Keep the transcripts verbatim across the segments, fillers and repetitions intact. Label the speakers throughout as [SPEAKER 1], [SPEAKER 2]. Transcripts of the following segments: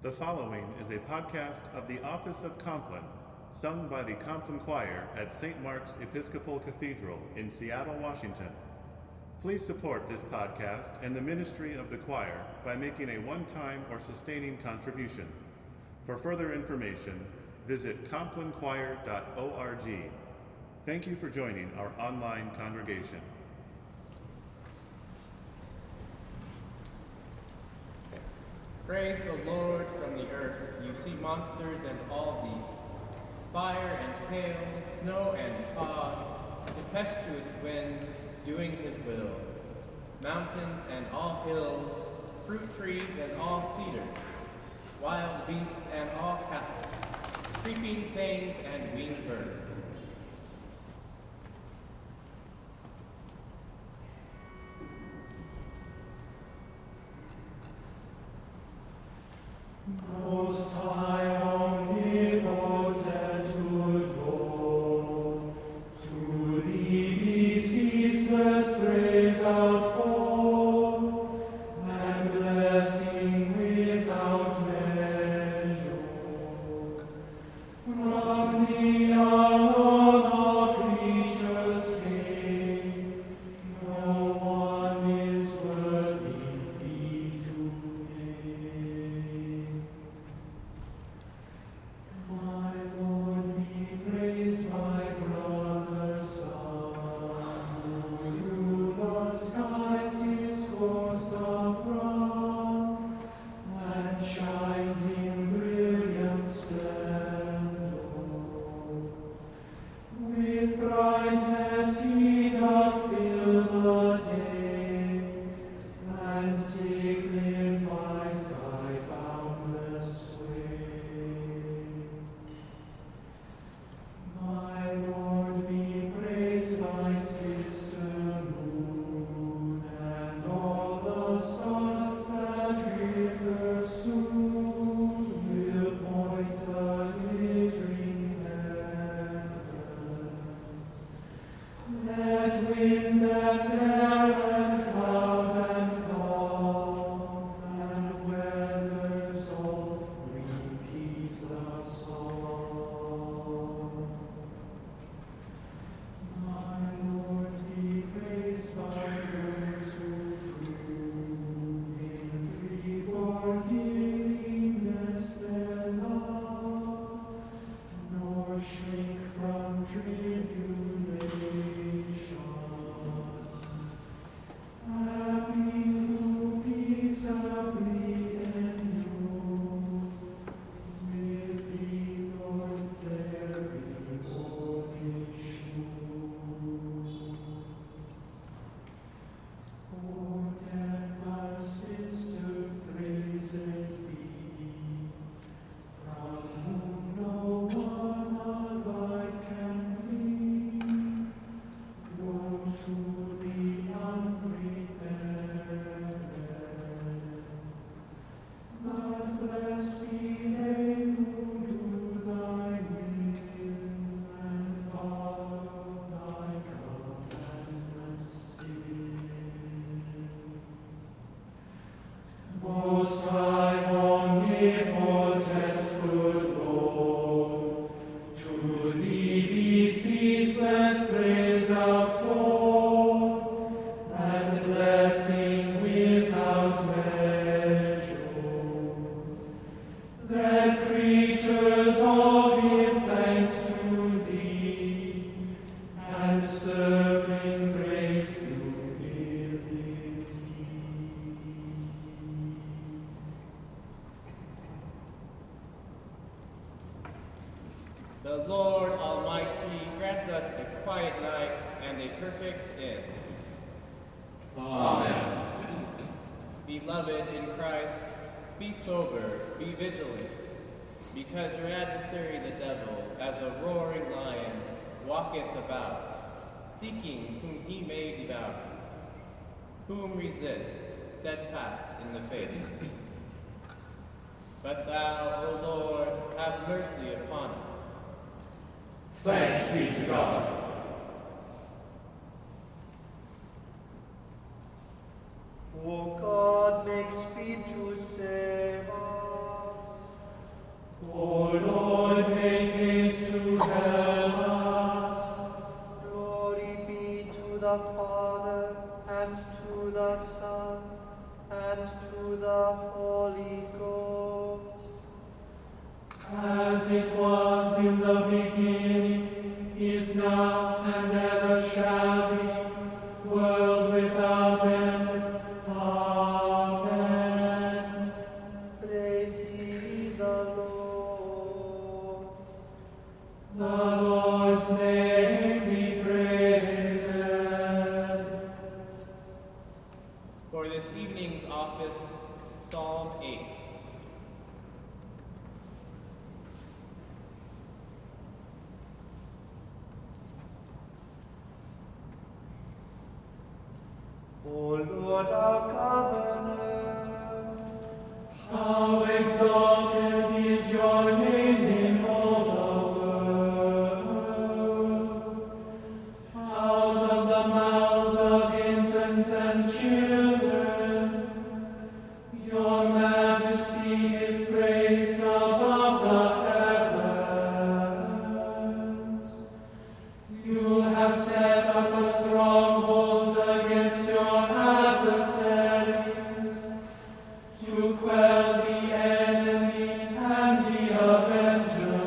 [SPEAKER 1] The following is a podcast of the Office of Compline, sung by the Compline Choir at Saint Mark's Episcopal Cathedral in Seattle, Washington. Please support this podcast and the ministry of the choir by making a one-time or sustaining contribution. For further information, visit compline choir dot org. Thank you for joining our online congregation.
[SPEAKER 2] Praise the Lord from the earth, you sea monsters and all deeps, fire and hail, snow and fog, tempestuous wind, doing his will, mountains and all hills, fruit trees and all cedars, wild beasts and all cattle, creeping things and winged birds.
[SPEAKER 3] Most High, omnipotent, to adore, to thee be ceaseless praise outpour, and blessing without measure. From thee alone all creatures came, no one is worthy thee to name. My Lord, be praised, my brother sun, who through the skies his course doth run, and shines in brilliant splendor. With brightness he doth fill the day, and signifies thy boundless sway. My Lord, be praised, thy sister moon, and all the stars that with her soon will point the glittering heavens. Let wind and air and cloud and calm and weathers all repeat the song. My Lord, be praised by those who prove in free forgivingness their love, nor shrink from tribulation. Happy who peaceably endure with thee, Lord, very holy sure. For death our sister praised be, from whom no one alive can flee. Woe to the unprepared, but blessed be they who do thy will and follow thy commandments still. Most High, omnipotent, good Lord, to thee be ceaseless praise outpour, and blessing without measure. Let creatures all give thanks to thee, and serve in great humility.
[SPEAKER 2] The Lord Almighty grant us a quiet night and a perfect end.
[SPEAKER 3] Amen.
[SPEAKER 2] Beloved in Christ, be sober, be vigilant, because your adversary the devil, as a roaring lion, walketh about, seeking whom he may devour. Whom resist, steadfast in the faith. But thou, O Lord, have mercy upon us.
[SPEAKER 3] Thanks be to God.
[SPEAKER 4] O God, make speed to save us. Holy Ghost.
[SPEAKER 3] As it was in the beginning, is now, and ever shall be, world without end. Amen.
[SPEAKER 4] Praise ye the Lord.
[SPEAKER 3] The Lord's name be praised.
[SPEAKER 2] For this evening's office, Psalm eight.
[SPEAKER 4] O Lord our Governor,
[SPEAKER 3] How exalted is your name in all the world. Out of the mouths of infants and children, your majesty is praised above the heavens. You have set up a stronghold against your adversaries, to quell the enemy and the avenger.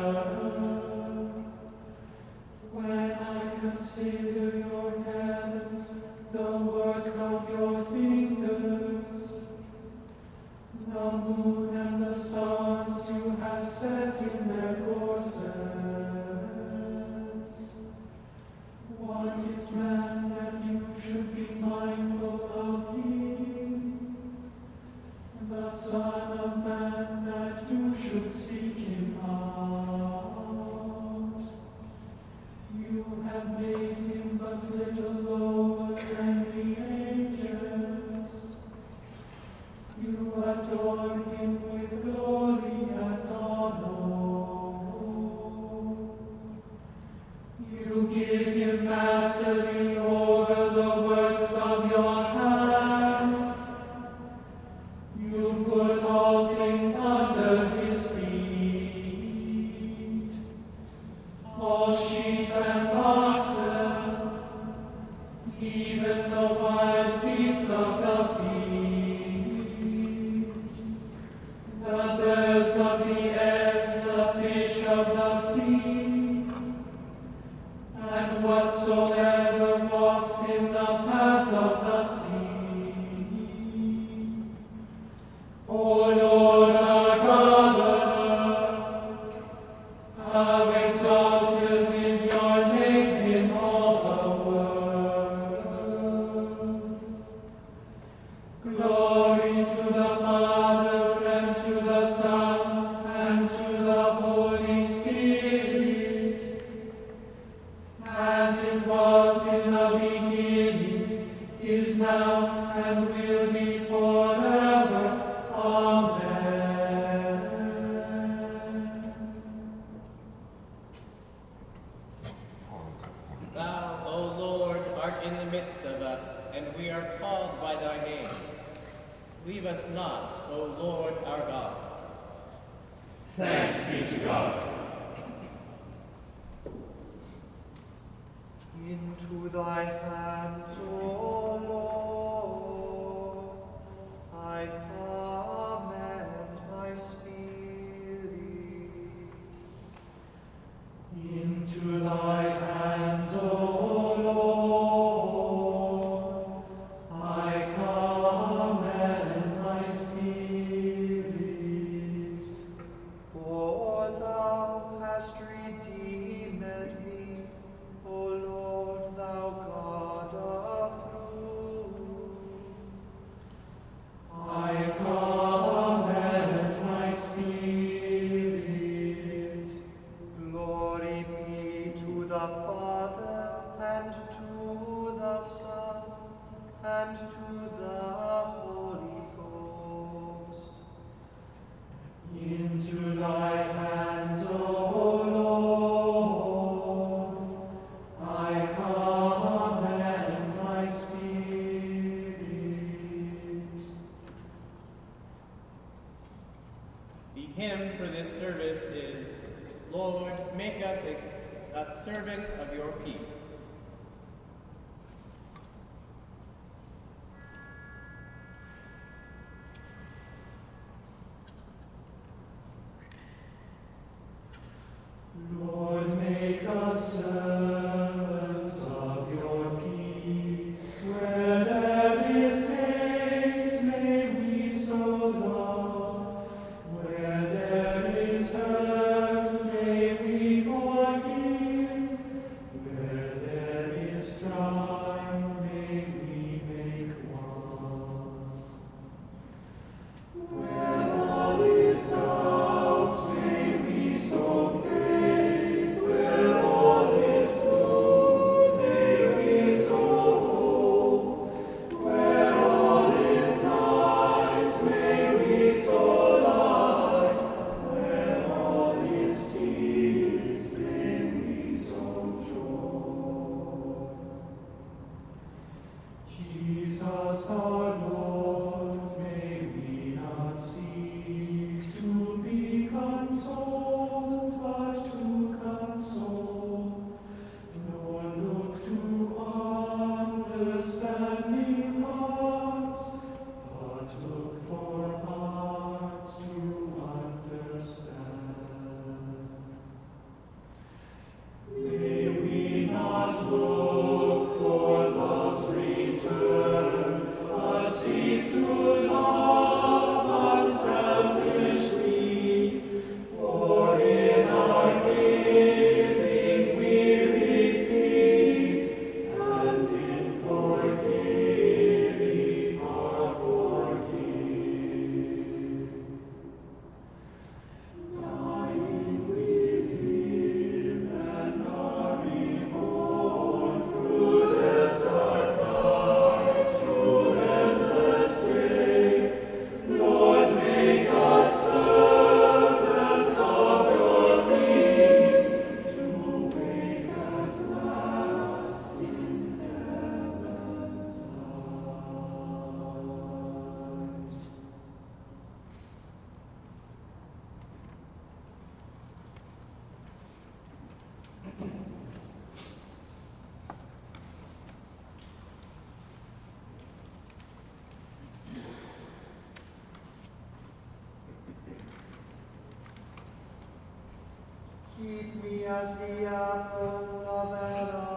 [SPEAKER 3] When I consider your heavens, the work of your fingers, the moon and the stars you have set in their courses. What is man that you should be mindful of him? The Son of Man that you should seek him out. You have made him but little lower than the angels. You adorn him with glory and honor. You give him mastery over the works of your hands. You put all things under his feet, all sheep and oxen, even the wild beasts of the field, the birds of the air, the fish of the sea, and whatsoever walks in the paths of the sea. O Lord our Governor, how exalted is your name in all the world. Glory to the Father, and to the Son, and to the Holy Spirit, as it was in the beginning, is now, and will be forever. Amen.
[SPEAKER 2] Thou, O Lord, art in the midst of us, and we are called by thy name. Leave us not, O Lord our God.
[SPEAKER 3] Thanks be to God.
[SPEAKER 4] into thy hands, O Lord, I commend my spirit.
[SPEAKER 3] Into thy hands, O Lord, I commend my spirit.
[SPEAKER 4] For thou hast redeemed me, O Lord, thou God of truth.
[SPEAKER 3] I commend my spirit.
[SPEAKER 4] Glory be to the Father, and to the Son, and to the Holy Ghost.
[SPEAKER 3] Into thy hands, O Lord, I commend my spirit.
[SPEAKER 2] The hymn for this service is, Lord, make us a, a servants of your peace.
[SPEAKER 4] Keep me as the apple of an eye.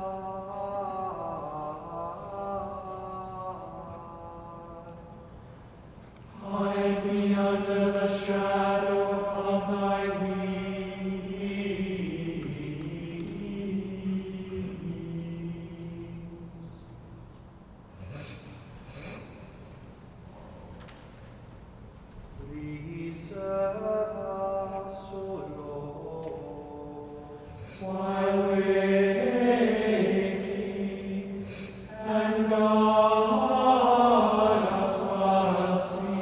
[SPEAKER 3] Hide me under the shadow of thy wings.
[SPEAKER 4] Preserve us, O Lord,
[SPEAKER 3] While waking, and guard us while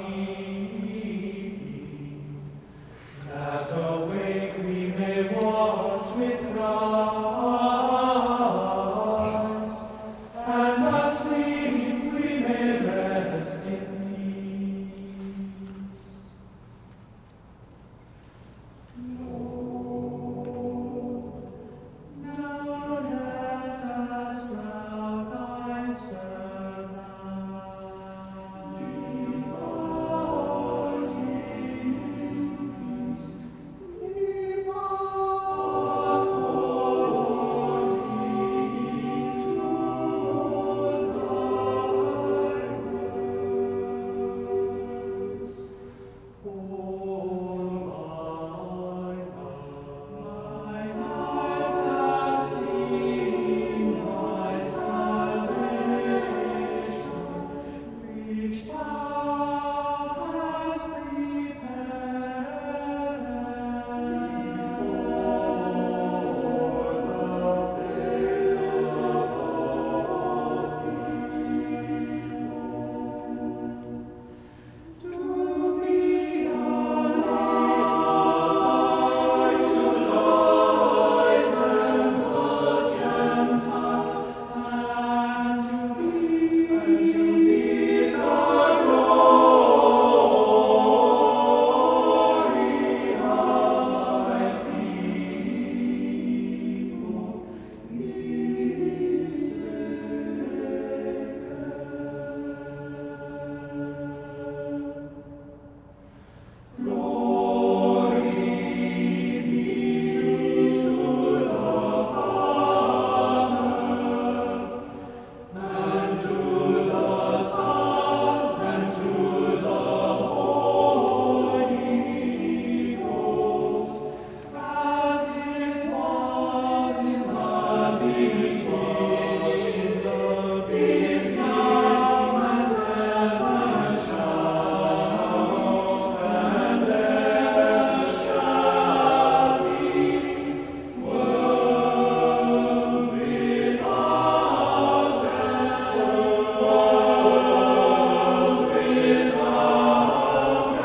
[SPEAKER 3] sleeping, that awake we may watch with Christ, and asleep we may rest in peace. Lord, now let us love thy servant. Devotees, keep according to thy words. For my eyes have seen thy salvation, which thou hast prepared before the faces of all people, to be a light to lighten the Gentiles, and to be, and to be the glory of thy people. Glory be to the Father, and to the Son, and to the Holy Ghost, as it was in the beginning, is now, and ever shall, and ever shall be, world without end, world without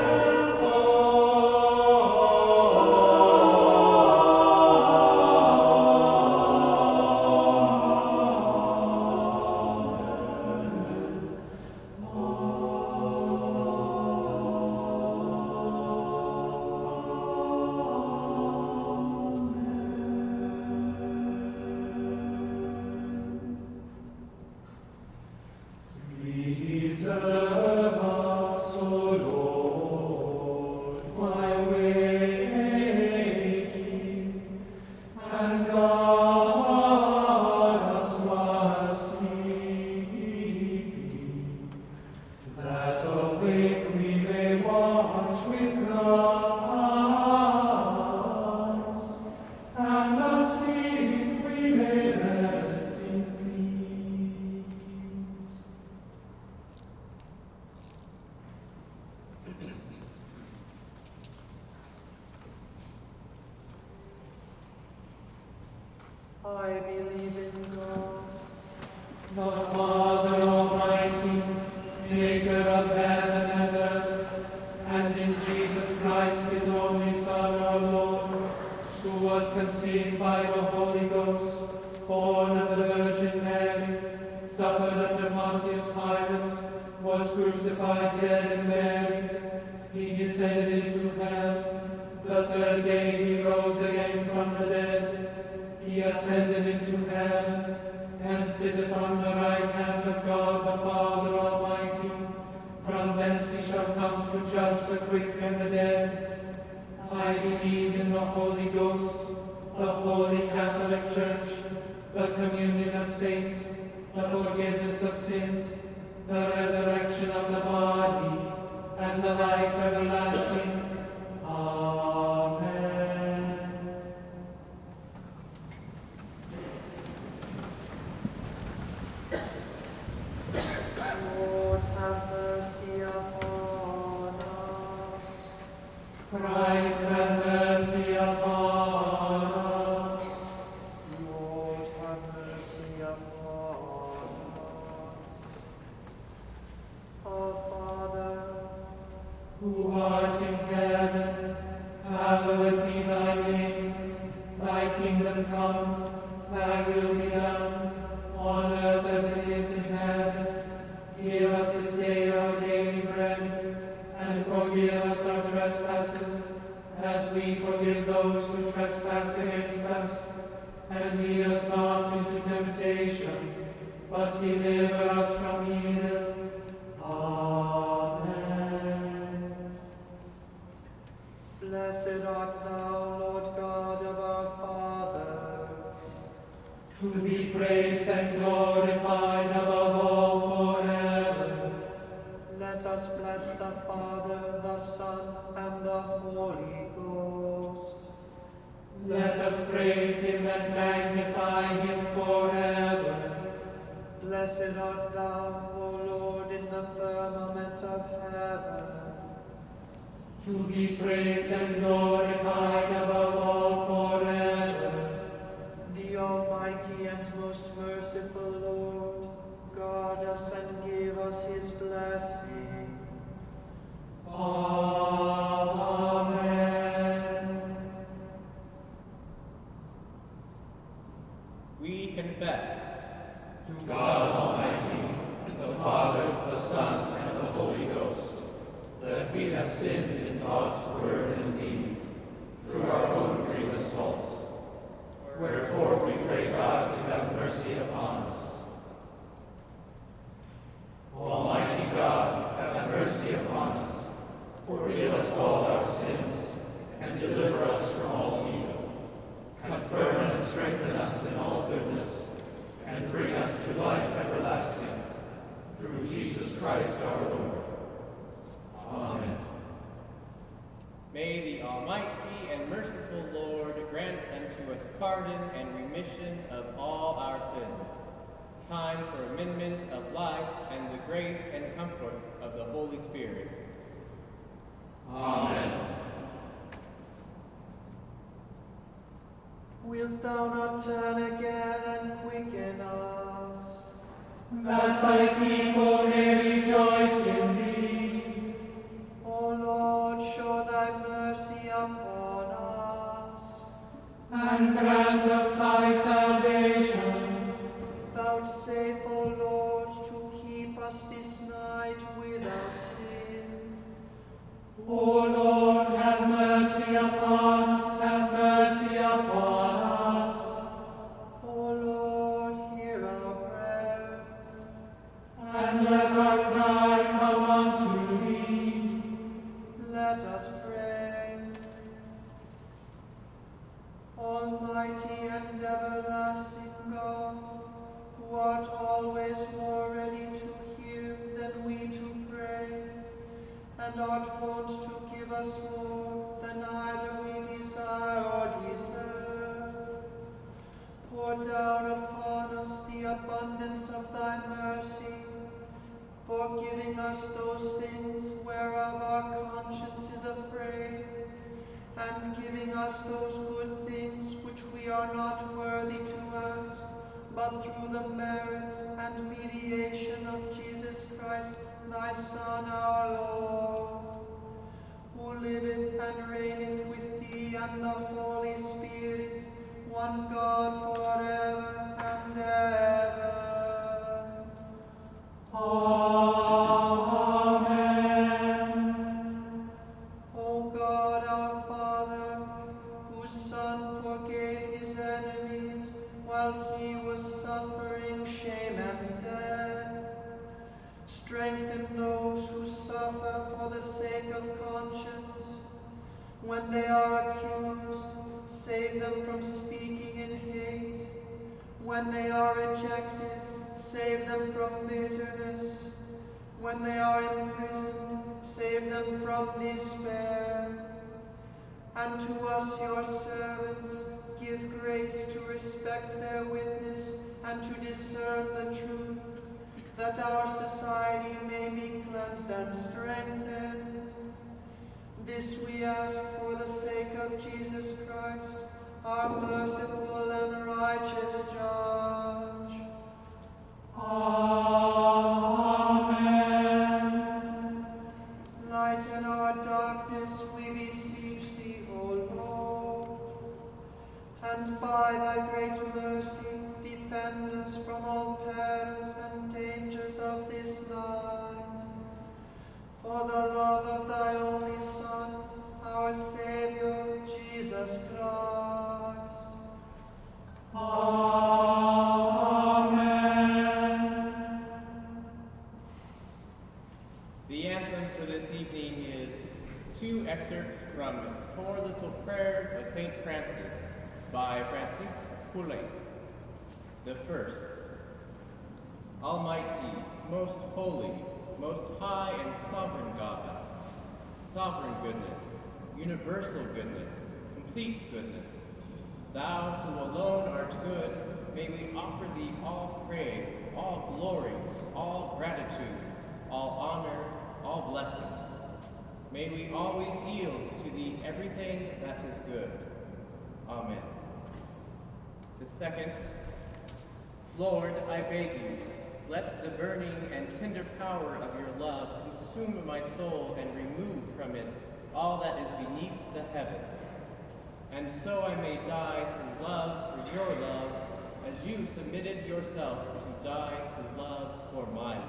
[SPEAKER 3] Preserve us, O Lord, while waking, and guard us while sleeping, that awake we may watch with Christ, and asleep we may rest in peace.
[SPEAKER 4] I believe in God,
[SPEAKER 3] The Father Almighty, maker of heaven and earth, and in Jesus Christ, his only Son, our Lord, who was conceived by the Holy Ghost, born of the Virgin Mary, suffered under Pontius Pilate, was crucified, dead, and buried. He descended into hell. The third day he rose again from the dead. He ascended into heaven, and sitteth on the right hand of God the Father Almighty. From thence he shall come to judge the quick and the dead. I believe in the Holy Ghost, the Holy Catholic Church, the communion of saints, the forgiveness of sins, the resurrection of the body, and the life everlasting. Amen.
[SPEAKER 4] Lord, have mercy upon us.
[SPEAKER 3] Christ, have mercy upon us.
[SPEAKER 4] Lord, have mercy upon us. Our Father,
[SPEAKER 3] Who art in heaven, hallowed be thy name. Thy kingdom come, thy will be done, on earth as it is in heaven. Give us this day our daily bread, and forgive us our trespasses, as we forgive those who trespass against us. And lead us not into temptation, but deliver us from evil. Amen.
[SPEAKER 4] blessed art thou, Lord God of our fathers.
[SPEAKER 3] To be praised and glorified above all forever.
[SPEAKER 4] Let us bless the Father, the Son, and the Holy Ghost.
[SPEAKER 3] Let us praise him and magnify him forever.
[SPEAKER 4] Blessed art thou, O Lord, in the firmament of heaven.
[SPEAKER 3] To be praised and glorified above all forever.
[SPEAKER 4] The Almighty and most merciful Lord, guard us and give us his blessing.
[SPEAKER 3] Amen.
[SPEAKER 2] We confess
[SPEAKER 5] To God Almighty, the Father, the Son, and the Holy Ghost, that we have sinned in thought, word, and deed, through our own grievous fault. Wherefore we pray God to have mercy upon us. Almighty God, have mercy upon us. Forgive us all our sins, and deliver us from all evil. Confirm and strengthen us in all goodness, and bring us to life everlasting, through Jesus Christ our Lord. Amen.
[SPEAKER 2] May the Almighty and merciful Lord grant unto us pardon and remission of all our sins, time for amendment of life, and the grace and comfort of the Holy Spirit.
[SPEAKER 5] Amen.
[SPEAKER 4] Wilt thou not turn again and quicken us?
[SPEAKER 3] That thy people may rejoice in thee.
[SPEAKER 4] O Lord, show thy mercy upon us.
[SPEAKER 3] And grant us thy salvation.
[SPEAKER 4] Vouchsafe, O Lord, to keep us this night without sin.
[SPEAKER 3] O Lord, have mercy upon us, have mercy upon us.
[SPEAKER 4] O Lord, hear our prayer.
[SPEAKER 3] And let our cry come unto thee.
[SPEAKER 4] Let us pray. Almighty and everlasting God, who art always more ready to hear than we to pray, and art wont to give us more than either we desire or deserve, pour down upon us the abundance of thy mercy, forgiving us those things whereof our conscience is afraid, and giving us those good things which we are not worthy to ask, but through the merits and mediation of Jesus Christ, thy Son, our Lord, who liveth and reigneth with thee and the Holy Spirit, one God forever and ever.
[SPEAKER 3] Amen.
[SPEAKER 4] O God, our Father, whose Son forgave his enemies while he was suffering shame and death, strengthen those who suffer for the sake of conscience, When they are accused, save them from speaking in hate. When they are rejected, save them from bitterness. When they are imprisoned, save them from despair. And to us, your servants, give grace to respect their witness and to discern the truth, that our society may be cleansed and strengthened. This we ask for the sake of Jesus Christ, our merciful and righteous Judge. Amen. Lighten our darkness, we beseech thee, O Lord, and by thy great mercy defend us from all perils and dangers of this night. For the love of thy only Son, our Saviour, Jesus Christ. Amen.
[SPEAKER 2] The anthem for this evening is two excerpts from Four Little Prayers of Saint Francis by Francis Poulenc. The first. Almighty, most holy, most high and sovereign God, sovereign goodness, universal goodness, complete goodness, thou who alone art good, may we offer thee all praise, all glory, all gratitude, all honor, all blessing. May we always yield to thee everything that is good. Amen. The second. Lord, I beg you, let the burning and tender power of your love consume my soul and remove from it all that is beneath the heavens. And so I may die through love for your love, as you submitted yourself to die through love for mine.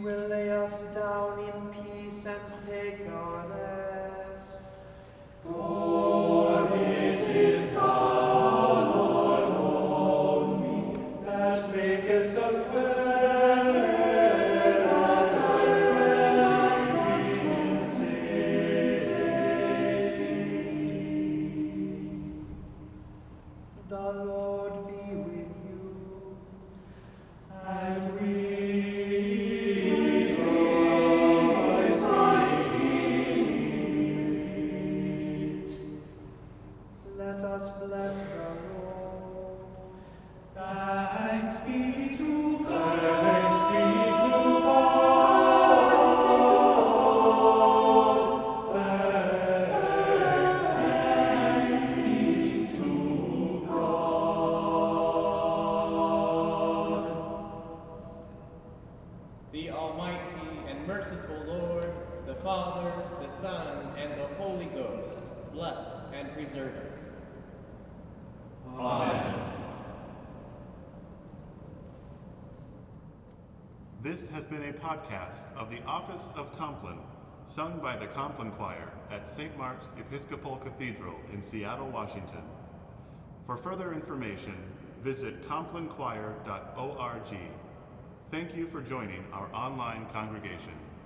[SPEAKER 4] will lay us down in peace and take our rest.
[SPEAKER 3] For it is thou, Lord, only, that makest us dwell as us dwell in safety.
[SPEAKER 4] The Lord be with you.
[SPEAKER 3] And we
[SPEAKER 4] Let us bless the Lord.
[SPEAKER 3] thanks be to God. Thanks be to God. Thanks be to God.
[SPEAKER 2] The Almighty and merciful Lord, the Father, the Son, and the Holy Ghost, bless and preserve us.
[SPEAKER 5] Amen.
[SPEAKER 1] This has been a podcast of the Office of Compline, sung by the Compline Choir at Saint Mark's Episcopal Cathedral in Seattle, Washington. For further information, visit compline choir dot org. Thank you for joining our online congregation.